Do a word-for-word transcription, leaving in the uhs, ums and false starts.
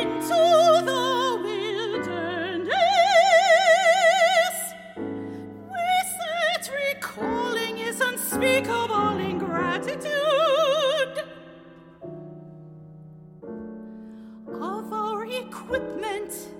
into the wilderness, with that recalling his unspeakable ingratitude of our equipment